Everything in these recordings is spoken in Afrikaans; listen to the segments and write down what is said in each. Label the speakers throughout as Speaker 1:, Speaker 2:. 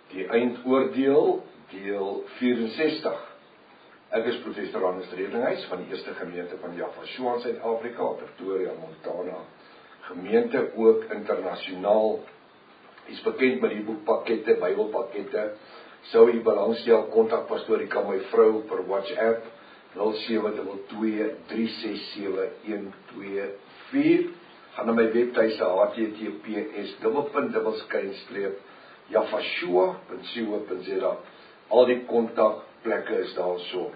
Speaker 1: Die eindoordeel, deel 64. Ek is professor Hannes Redinghuis van die eerste gemeente van Yafashua in Suid-Afrika, Pretoria, Montana. Gemeente ook internasionaal. Is bekend met die boekpakkette, Bybelpakkette. Sou u belangstel, kontak pastoor my vrou per WhatsApp 0723671224. Gaan na my webtuise https://yafashua.co.za. Al die kontakplekke is daar so.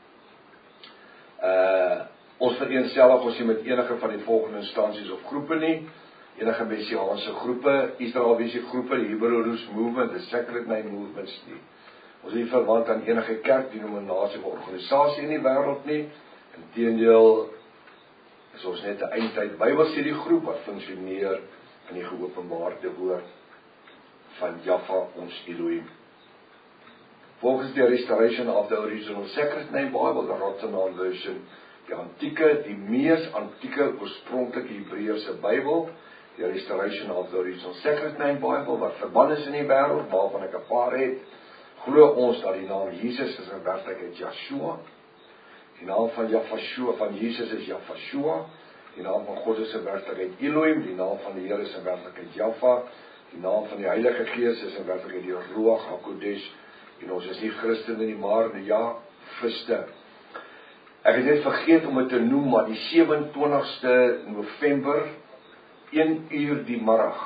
Speaker 1: Ons vereenselwig ons nie met enige van die volgende instansies of groepe nie. Enige messiaanse groepe, Israelvisie groepe, die Hebrew Roots Movement, the Sacred Name Movements nie. Ons is nie verwant aan enige kerk, denominasie of organisasie in die wêreld nie. Inteendeel is ons net 'n eindtyd Bybelstudiegroep wat funksioneer in die geopenbaarde woord van Jahwe ons Elohim. Volgens die Restoration of the Original Sacred Name Bible, the Rottenau version, die mees antieke oorspronklike Hebreëse Bybel, die Restoration of the Original Sacred Name Bible, wat verband is in die wêreld, waarvan ek 'n paar het, glo ons dat die naam Jesus is in werklikheid Yeshua. Die naam van Yafashua, van Jesus is Yafashua. Die naam van God is in werklikheid Elohim. Die naam van die Here is in werklikheid Jahwe. Die naam van die Heilige Gees is in werklikheid die Ruach HaKodesh. En ons is nie Christene nie, maar die Jahwiste. Ek het net vergeet om dit te noem, maar die 27ste November, 1 uur die middag,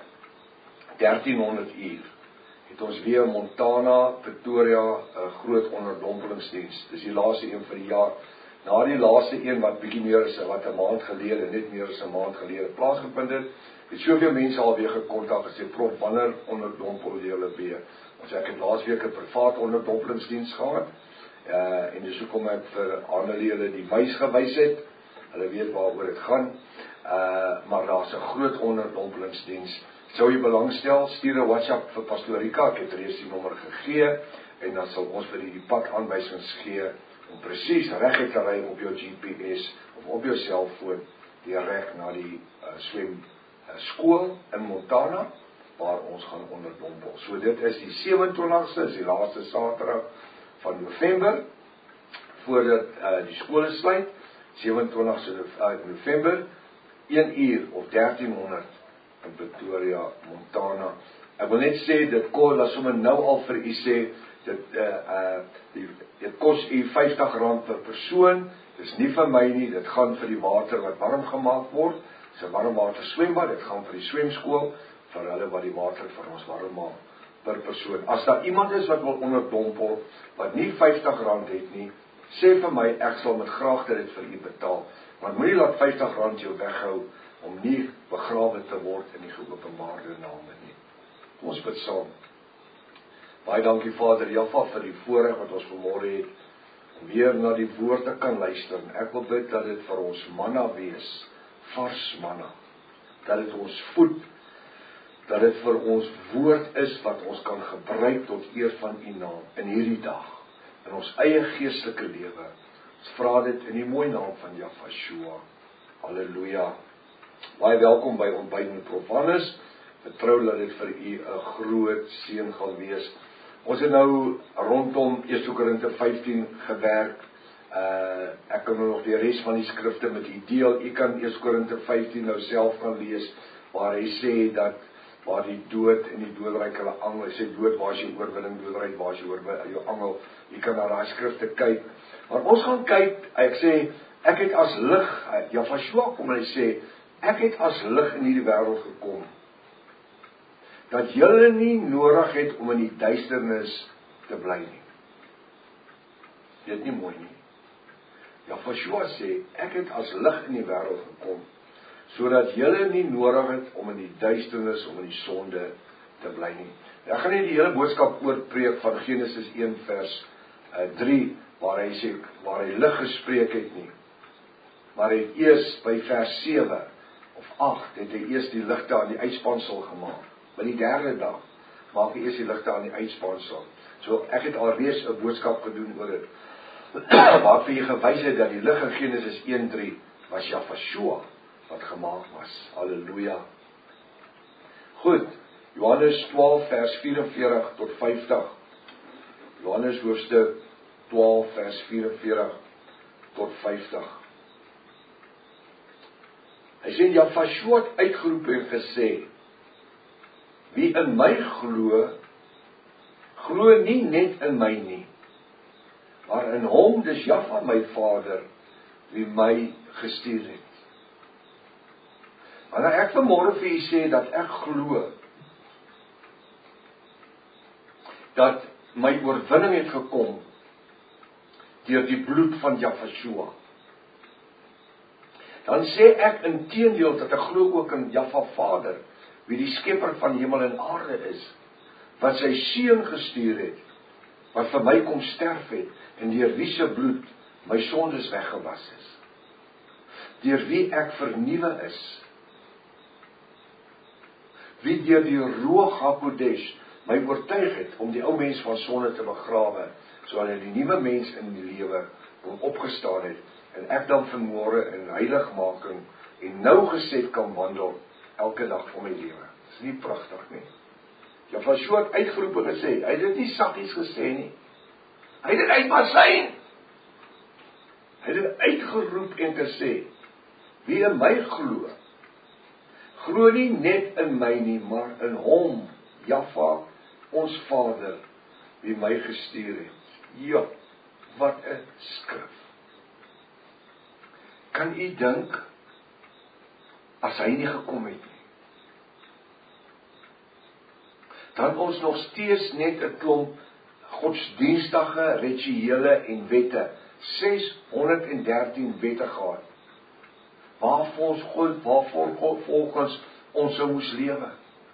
Speaker 1: 1300 uur, het ons weer Montana, Pretoria, 'n groot onderdompelingsdiens. Dis die laaste een vir die jaar. Na die laaste een wat bietjie meer is, wat 'n maand gelede, net meer as 'n maand gelede plaasgevind het soveel mense alweer gekontak gesê, "Prof, wanneer onderdompel julle weer?" Ons ek het laasweek 'n privaat onderdompelingsdiens gehad. En dis hoekom ek vir Annelie hulle die wys gewys het. Hulle weet waaroor dit gaan. Maar daar's 'n groot onderdompelingsdiens. Sou jy belangstel, stuur 'n WhatsApp vir Pastoor Rika, ek het reeds die nommer gegee, en dan sal ons vir die padaanwysings gee, om presies reguit te ry op jou GPS, of op jou selfoon, die reg na die swemskool in Montana, waar ons gaan onderdompel. So dit is die 27ste, is die laaste Saterdag van November, voordat die skole sluit, 27ste November, 1 uur of 1300 in Pretoria, Montana. Ek wil net sê, dit kos, laat sommer nou al vir u sê, dit kos u R50 per persoon, dis nie vir my nie, dit gaan vir die water wat warm gemaak word, dis 'n warmwater swembad, dit gaan vir die swemskool, vir hulle wat die water vir ons warm maak, per persoon. As daar iemand is wat wil onderdompel, wat nie R50 het nie, sê vir my, ek sal met graagte dit vir u betaal, maar moenie laat R50 jou weghou, om nie begrawe te word in die geopenbaarde name nie. Kom ons bid saam. Baie dankie Vader Jahwe vir die voorreg wat ons vanmôre het, om weer na die woord te kan luister. En ek wil bid dat dit vir ons manna wees, vars manna, dat dit ons voed, dat dit vir ons woord is wat ons kan gebruik tot eer van u naam in hierdie dag, in ons eie geestelike lewe. Ons vra dit in die mooi naam van Yafashua. Halleluja. Baie welkom by ontbyt met Prof Hannes. Vertrou dat dit vir u 'n groot seën gaan wees. Ons het nou rondom 1 Korinte 15 gewerk. Ek kan nog die res van die skrifte met u deel. U kan 1 Korinte 15 nou self gaan lees, waar hy sê dat waar die dood en die doodryk hulle angel, hy sê dood, waar is jou oorwinning, doodryk, waar is jou angel? U kan na daai skrifte kyk. Maar ons gaan kyk, ek sê, ek het as lig, Yafashua kom en hy sê, ek het as lig in hierdie wêreld gekom, dat julle nie nodig het om in die duisternis te bly nie. Dit nie mooi nie. Yafashua sê, ek het as lig in die wêreld gekom, sodat julle nie nodig het om in die duisternis, om in die sonde te bly nie. Ek gaan nie die hele boodskap oorpreek van Genesis 1 vers 3, waar hy sê, waar hy lig gespreek het nie. Maar hy het eers by vers 7 of 8, het hy eers die ligte aan die uitspansel gemaak. By die derde dag maak hy eers die ligte aan die uitspansel. So ek het alreeds 'n boodskap gedoen oor dit. Waar vir jy gewys het dat die lig in Genesis 1:3 was Yafashua wat gemaak was. Halleluja. Goed, Johannes 12 vers 44 tot 50. Johannes hoofstuk 12 vers 44 tot 50. Hy sê, Jafashua het uitgeroep en gesê, wie in my glo, glo nie net in my nie, maar in hom, dis Jaffa my Vader, wie my gestuur het. Wanneer ek vanmôre vir u sê, dat ek glo, dat my oorwinning het gekom, deur die bloed van Jafashua, dan sê ek inteendeel dat ek glo ook in Jaffa Vader, wie die skepper van hemel en aarde is, wat sy seun gestuur het, wat vir my kom sterf het, en deur wie se bloed my sondes weggewas is, deur wie ek vernuwe is, wie deur die Ruach HaKodesh my oortuig het om die ou mens van sonde te begrawe, sodat die nuwe mens in die lewe hom opgestaan het, en ek dan vanmôre in heiligmaking en nougeset kan wandel elke dag van my lewe. Dis nie pragtig nie. Jafashua het uitgeroep en gesê, hy het dit nie saggies gesê nie. Hy het dit uitmasyn. Hy het dit uitgeroep en gesê, wie in my glo, glo nie net in my nie, maar in hom, Jaffa, ons Vader, wie my gestuur het. Ja, wat 'n skrif. Kan u dink, as hy nie gekom het nie, dan ons nog steeds net 'n klomp godsdienstige, rituele en wette, 613 wette gehad, waarvoor God volgens ons sou moes lewe.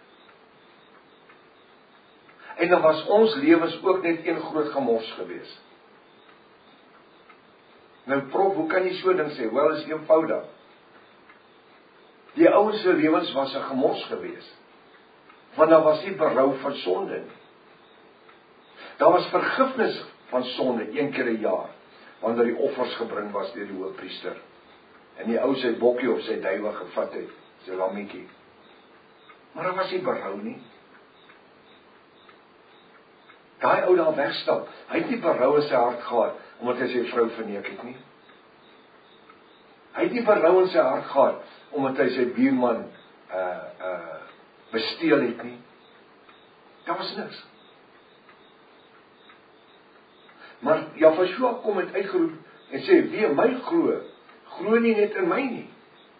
Speaker 1: En dan was ons lewens ook net een groot gemors gewees. Nou prof, hoe kan jy so ding sê? Wel, is eenvoudig. Die ouens se lewens was 'n gemors gewees, want daar was nie berou van sonde nie. Daar was vergifnis van sonde een keer 'n jaar, wanneer die offers gebring was deur die hoofpriester, en die ou sy bokkie of sy duiwe gevat het, sy lammetjie. Maar daar was nie berou nie. Daai ou daar wegstap, hy het nie berou in sy hart gehad, omdat hy sy vrou verneek het nie. Hy het nie berou in sy hart gehad, omdat hy sy buurman besteel het nie. Daar was niks. Maar Jafashua kom het uitgeroep en sê, wie in my glo, glo nie net in my nie.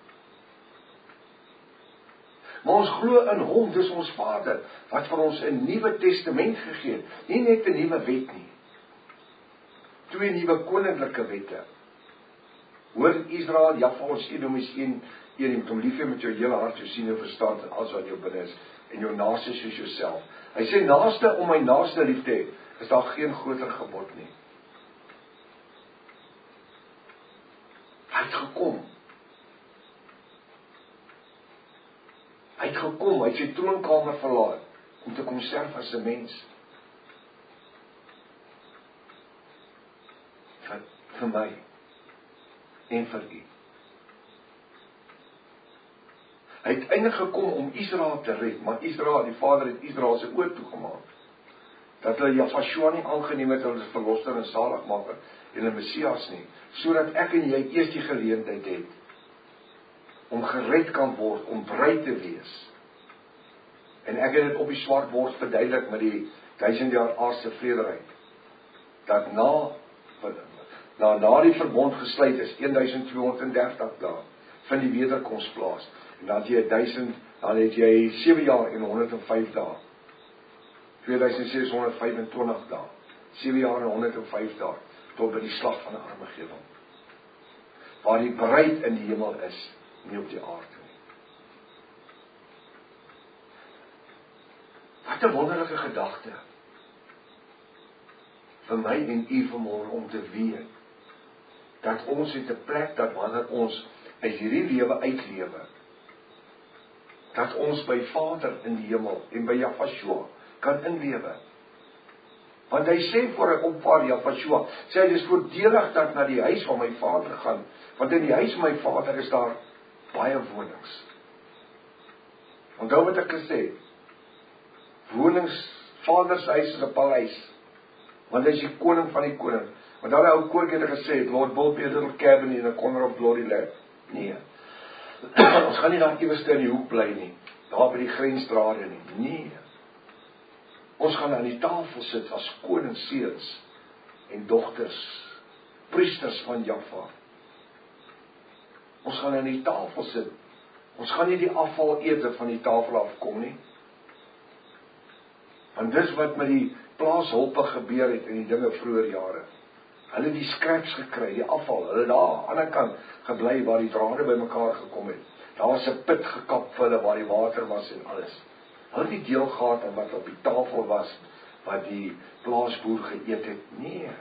Speaker 1: Maar ons glo in hom, dis ons Vader, wat vir ons 'n nuwe testament gegee het, nie net 'n nuwe wet nie. 2 nuwe koninklike wette. Hoor Israel, Jaffa, ons Edom is een, jy moet hom lief hê met jou hele hart, jou siene en verstand en alles wat jou binne is, en jou naaste soos jouself. Hy sê, naaste om my naaste lief te hê, is daar geen groter gebod nie. Hy het gekom. Hy het gekom, hy het sy troonkamer verlaat, om te kom sterf as 'n mens. Vir my, en vir u. Hy het eintlik gekom om Israel te red, maar Israel, die Vader het Israel se oë toegemaak. Dat hulle Jafashua nie aangeneem het as verlosser en saligmaker en 'n Messias nie, sodat ek en jy eers die geleentheid het om gered kan word, om bly te wees. En ek het dit op die swart bord verduidelik met die 1000 jaar aardse vrederyk. Dat na die verbond gesluit is, 1230 dae, vind die wederkoms plaas. En dan het jy 7 jaar en 105 dae. 2625 dae. 7 jaar en 105 dae, tot by die slag van Armagedon. Waar die bruid in die hemel is, nie op die aarde nie. Wat 'n wonderlike gedagte. Vir my en u vanmôre om te weet, dat ons het 'n plek, dat wanneer ons uit hierdie lewe uitlewe, dat ons by Vader in die hemel en by Jafashua kan inlewe. Want hy sê voor hy opvaar Jafashua, sê hy, dis voordelig dat ek na die huis van my Vader gaan, want in die huis van my Vader is daar baie wonings. Onthou wat ek gesê, Vader se huis is 'n paleis. Want hy is die koning van die koning. Want daai ou koortjie het gesê, Lord build me a little cabin in a corner of glory land. Nee. Ons gaan nie daar iewers in die hoek bly nie. Daar by die grensdrade nie. Nee. Ons gaan aan die tafel sit as koningsseuns en dogters, priesters van Jahwe. Ons gaan aan die tafel sit. Ons gaan nie die afval eet wat van die tafel afkom nie. Want dis wat met die plaashulpe gebeur het in die dinge vroeër jare. Hulle het die scraps gekry, die afval. Hulle daar aan die ander kant gebly waar die drade bymekaar gekom het. Daar was 'n put gekap vir hulle waar die water was en alles. Hulle het nie deel gehad aan wat op die tafel was, wat die plaasboer geëet het. Nee.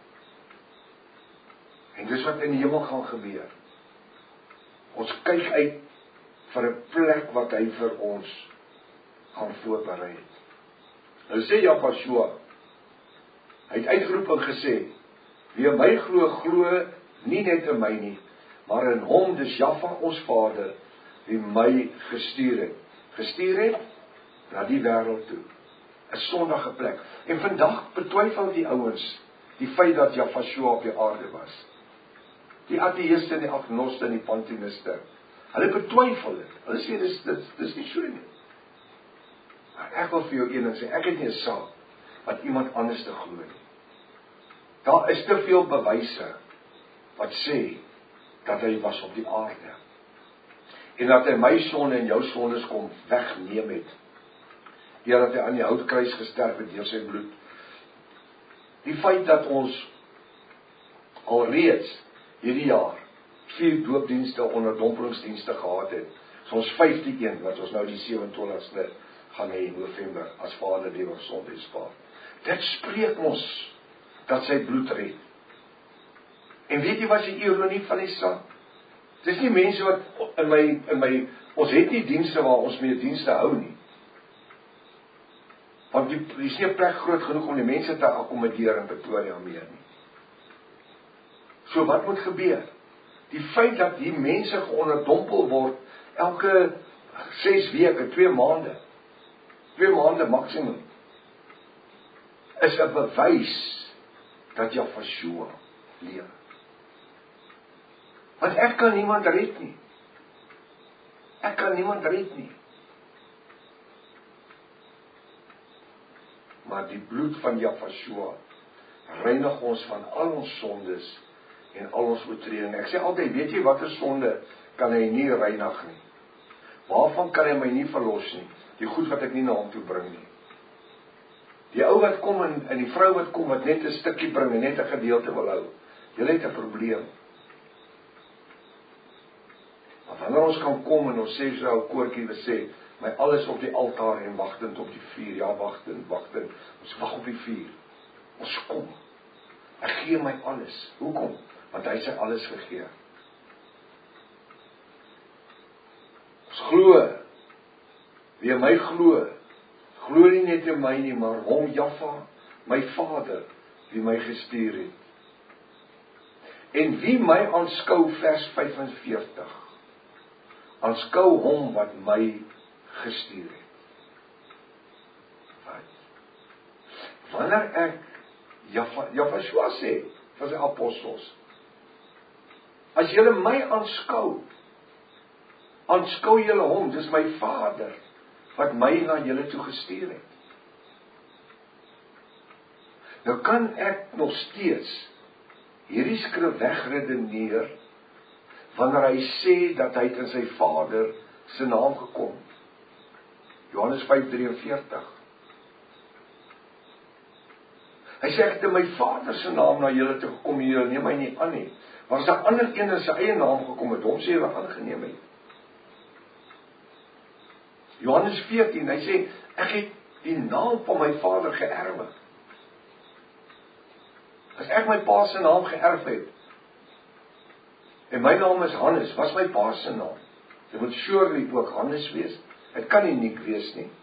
Speaker 1: En dis wat in die hemel gaan gebeur. Ons kyk uit vir 'n plek wat hy vir ons gaan voorberei het. Nou sê Jahwe, hy het uitgeroep en gesê, wie in my glo, glo nie net in my nie, maar in hom, dis Jahwe ons Vader, wie my gestuur het na die wêreld toe. 'n Sondige plek. En vandag betwyfel die ouens die feit dat Jahwe op die aarde was. Die ateïste en die agnoste en die pantheïste. Hulle betwyfel dit. Hulle sê dis nie so nie. Maar ek wil vir jou een ding sê, ek het nie 'n saak wat iemand anders te glo nie. Daar is te veel bewyse wat sê dat hy was op die aarde. En dat hy my sonde en jou sondes kom wegneem het. Deurdat hy aan die houtkruis gesterf het deur sy bloed. Die feit dat ons alreeds hierdie jaar 4 doopdienste, onderdompelingsdienste gehad het. So ons 5de een wat ons nou die 27ste gaan hê in November as Vader die ons sonde spaar. Dit spreek ons dat sy bloed red. En weet jy wat die ironie van die saak? Dis nie mense wat in my ons het nie dienste waar ons mee dienste hou nie. Want die is nie 'n plek groot genoeg om die mense te akkommodeer in Pretoria meer nie. So wat moet gebeur? Die feit dat die mense geonderdompel word elke 6 weke, 2 maande. 2 maande maksimum. Is 'n bewys dat Jahwe leef. Want ek kan niemand red nie. Ek kan niemand red nie. Maar die bloed van Jahwe reinig ons van al ons sondes en al ons oortredinge. Ek sê altyd, weet jy watter sonde kan hy nie reinig nie? Waarvan kan hy my nie verlos nie? Die goed wat ek nie na hom toe bring nie. Die ou wat kom en die vrou wat kom wat net 'n stukkie bring en net 'n gedeelte wil hou. Julle het 'n probleem. Maar wanneer ons kan kom en ons sê so 'n koortjie wat sê, my alles op die altaar en wagtend op die vuur. Ja, wagtend. Ons wag op die vuur. Ons kom. Ek gee my alles. Hoekom? Want hy sy alles gegee. Ons glo. Wie my glo nie net in my nie, maar hom Jahwe, my Vader, wie my gestuur het. En wie my aanskou, vers 45. Aanskou hom wat my gestuur het. Wanneer ek Jahwe sê vir sy apostels, as julle my aanskou julle hom, dis my Vader wat my na julle toe gestuur het. Nou kan ek nog steeds hierdie skrif wegredeneer wanneer hy sê dat hy in sy Vader se naam gekom. Johannes 5:43. Hy sê ek het in my Vader se naam na julle toe gekom, julle neem my nie aan nie. Maar as 'n ander een in sy eie naam gekom het, hom sê hulle aangeneem het. Johannes 14, hy sê ek het die naam van my Vader geërwe. As ek my pa se naam geërf het, en my naam is Hannes, was my pa se naam. Dit moet surely ook Hannes wees. Dit kan nie uniek wees nie.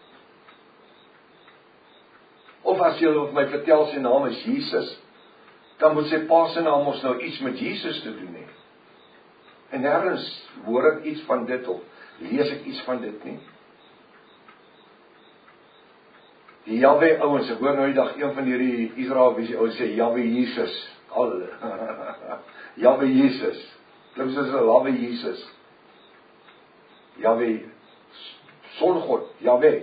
Speaker 1: Of as jy my vertel sy naam is Jesus, dan moet sy pa se naam ons nou iets met Jesus te doen hê. En nêrens hoor ek iets van dit of lees ek iets van dit nie. Die Jahwe ouens, ek hoor nou die dag een van hierdie Israeliese ouens sê Jahwe Jesus. Jahwe Jesus. Klink soos 'n Jahwe Jesus. Jahwe Songod, Jahwe.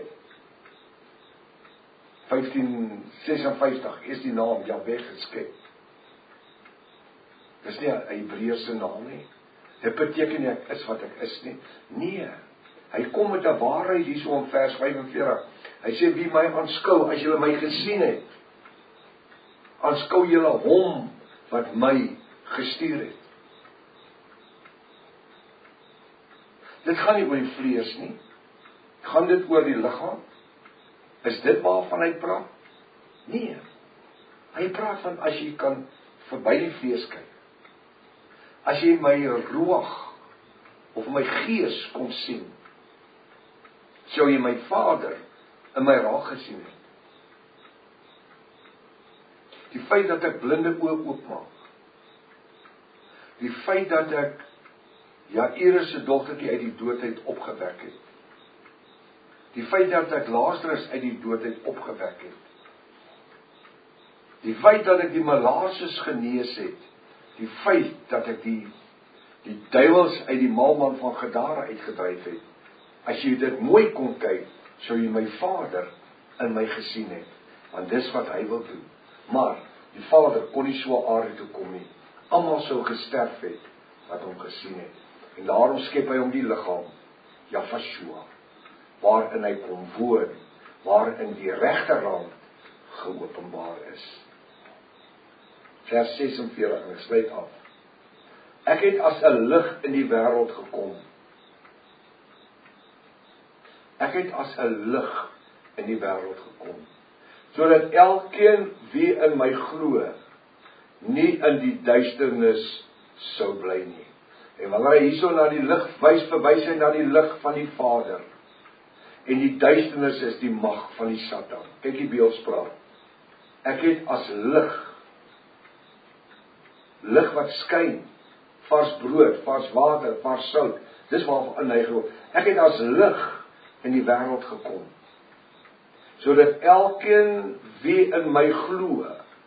Speaker 1: 1556 is die naam Jahwe geskep. Dis nie 'n Hebreëse naam nie. Dit beteken nie ek is wat ek is nie. Nee. Hy kom met 'n waarheid hierso in vers 45. Hy sê wie my aanskou as julle my gesien het. Aanskou julle hom wat my gestuur het. Dit gaan nie oor die vlees nie. Gaan dit oor die liggaam? Is dit waarvan hy praat? Nee. Hy praat van as jy kan verby die vlees kyk. As jy my roog of my gees kon sien, sou jy my Vader in my raag gesien het. Die feit dat ek blinde oë oopmaak. Die feit dat ek Jairus se dogtertjie uit die dood uit opgewek het. Die feit dat ek Lazarus uit die dood uit opgewek het. Die feit dat ek die malaarses genees het. Die feit dat ek die duiwels uit die maalman van Gadara uitgedryf het. As jy dit mooi kon kyk, sou jy my Vader in my gesien het. Want dis wat hy wil doen. Maar die Vader kon nie so aarde toe kom nie. Almal sou gesterf het wat hom gesien het. En daarom skep hy hom die liggaam, Jafashua, waarin hy kom woon, waarin die regterhand geopenbaar is. Vers 46, en ek sluit af. Ek het as 'n lig in die wêreld gekom. Ek het as 'n lig in die wêreld gekom, sodat elkeen wie in my glo, nie in die duisternis sou bly nie. En wanneer hy hierso na die lig verwys hy na die lig van die Vader. En die duisternis is die mag van die Satan. Kyk die beeldspraak. Ek het as lig wat skyn, vars brood, vars water, vars sout. Dis waarvan hy glo. Ek het as lig in die wêreld gekom, sodat elkeen wie in my glo,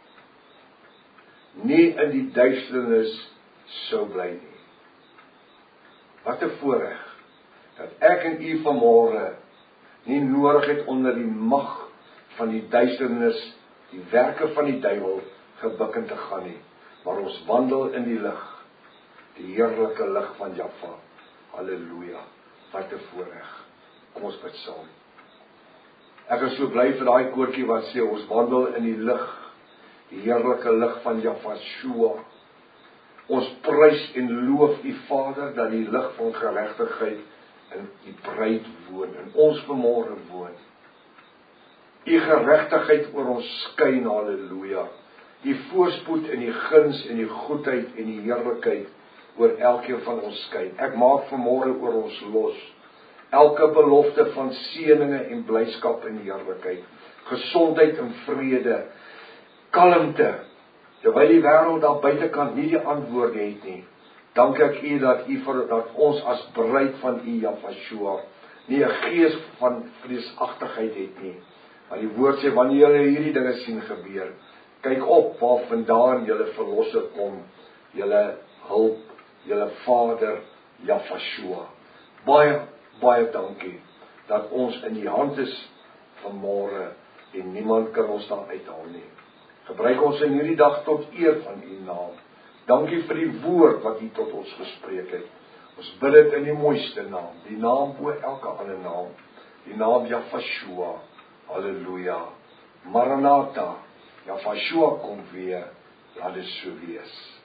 Speaker 1: nie in die duisternis sou bly nie. Wat 'n voorreg dat ek en u vanmôre nie nodig het onder die mag van die duisternis, die werke van die duiwel gebukken te gaan nie, maar ons wandel in die lig, die heerlike lig van Jaffa. Halleluja. Wat 'n voorreg. Kom ons bid saam. Ek is so bly vir daai koortjie wat sê ons wandel in die lig, die heerlike lig van Jafashua. Ons prys en loof u Vader dat die lig van geregtigheid in die bruid woon, in ons vanmôre woon. U geregtigheid oor ons skyn, halleluja. U voorspoed en die guns en die goedheid en die heerlikheid oor elkeen van ons skyn. Ek maak vanmôre oor ons los elke belofte van seëninge en blyskap en heerlikheid, gesondheid en vrede, kalmte, terwyl die wêreld daar buitekant nie die antwoorde het nie. Dank ek u dat ons as bruid van u Jafashua nie 'n gees van vreesagtigheid het nie. Maar die woord sê wanneer julle hierdie dinge sien gebeur, kyk op waar vandaan julle verlosser kom, julle hulp, julle Vader Jafashua. Baie dankie dat ons in die hand is vanmôre en niemand kan ons daar uithaal nie. Gebruik ons in hierdie dag tot eer van u naam. Dankie vir die woord wat u tot ons gespreek het. Ons bid dit in die mooiste naam, die naam bo elke ander naam, die naam Jafashua. Halleluja. Maranatha. Jafashua kom weer. Laat dit so wees.